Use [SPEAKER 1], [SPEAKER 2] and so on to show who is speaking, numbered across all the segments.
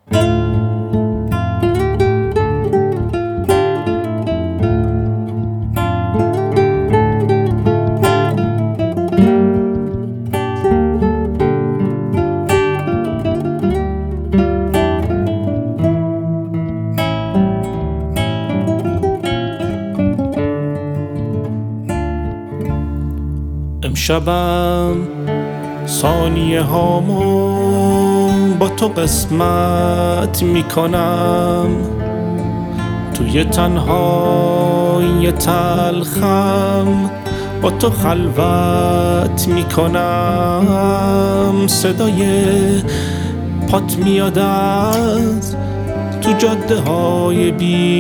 [SPEAKER 1] امشبم ثانیه هامو با تو قسمت میکنم، توی تنهایی تلخم با تو خلوت میکنم. صدای پات میاد از تو جاده های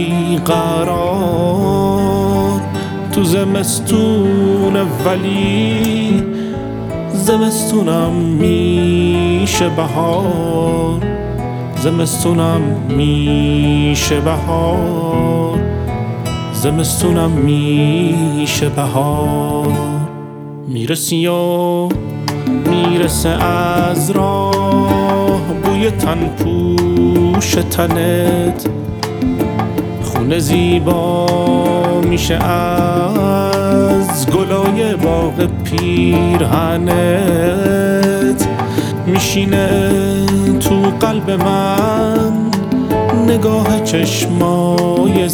[SPEAKER 1] بیقرار، تو زمستون ولی زمستونم میشه بهار، زمستونم میشه بهار، زمستونم میشه بهار. میرسی و میرسه از راه بوی تن پوش تنت، خونه زیبا میشه از گلای باغ پیرهنت، میشینه تو قلب من نگاه چشمای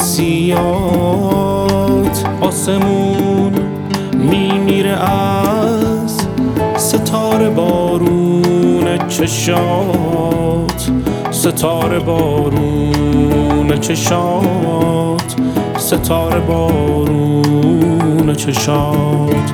[SPEAKER 1] سیات. آسمون میمیره از ستاره بارون چشات، ستاره بارون چشات، ستاره بارون چشات.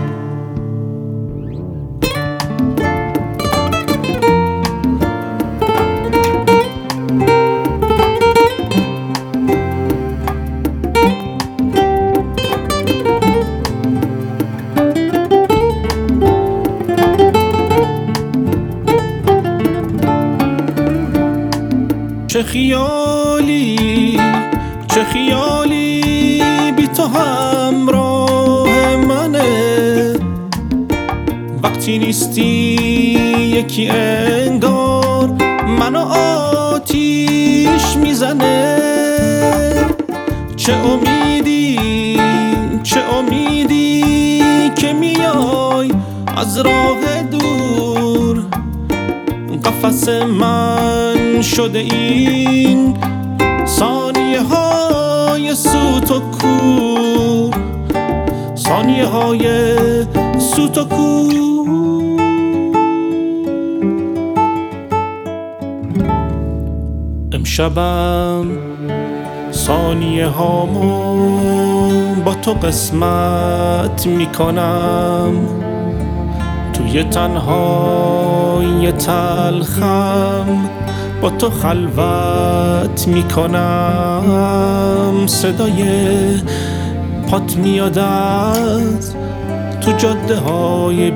[SPEAKER 1] چه خیالی چه خیالی بی تو همراه منه، وقتی نیستی یکی انگار منو آتیش میزنه. چه امیدی چه امیدی که میای از راه دور، قفس من شده این ثانیه های سوت و کور، ثانیه های سوت و کور. امشبم ثانیه هامو با تو قسمت میکنم، توی تنهایی تلخم با تو خلوت میکنم. صدای پات میاد از تو جاده های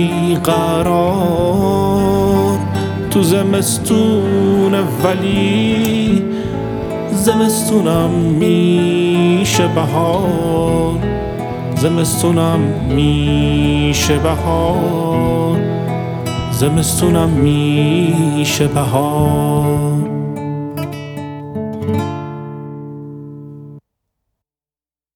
[SPEAKER 1] بیقرار، تو زمستون ولی زمستونم میشه بهار، زمستونم میشه بهار، زمستونم میشه بهار.